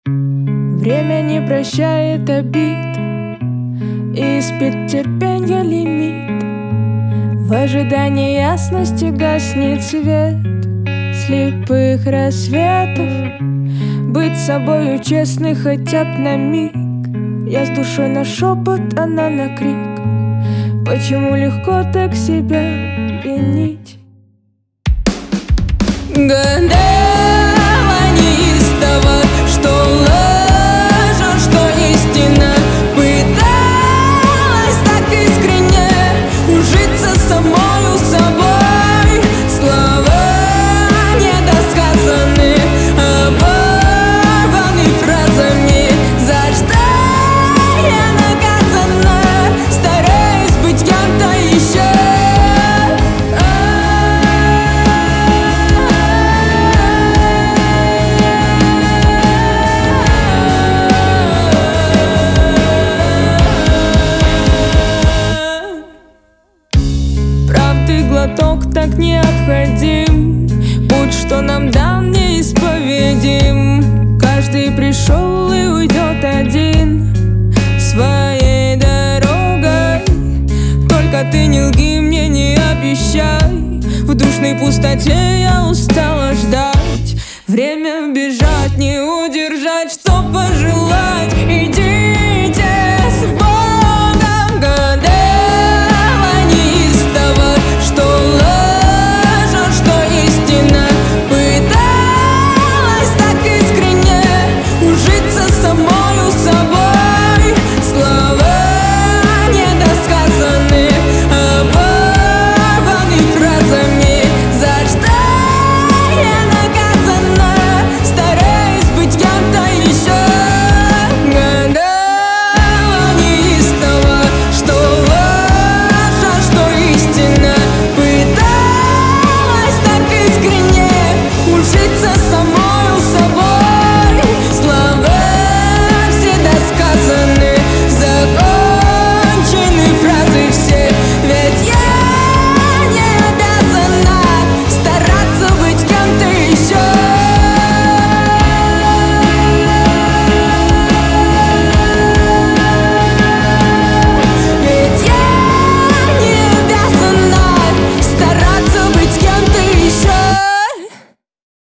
Время не прощает обид и испит терпенья лимит. В ожидании ясности гаснет свет слепых рассветов. Быть собою честной хотя б на миг. Я с душой на шепот, она на крик. Почему легко так себя винить? Годова неистово, что ложь, что истина. Пыталась так искренне ужиться самою собой. Слова недосказаны, оборваны фразами. За что я наказана, стараюсь быть кем-то еще. Глоток так необходим, путь, что нам дан, неисповедим. Каждый пришел и уйдет один своей дорогой. Только ты не лги мне, не обещай. В душной пустоте я устала ждать. Время бежать, не удержать, что пожелать. Идите с Богом. Еще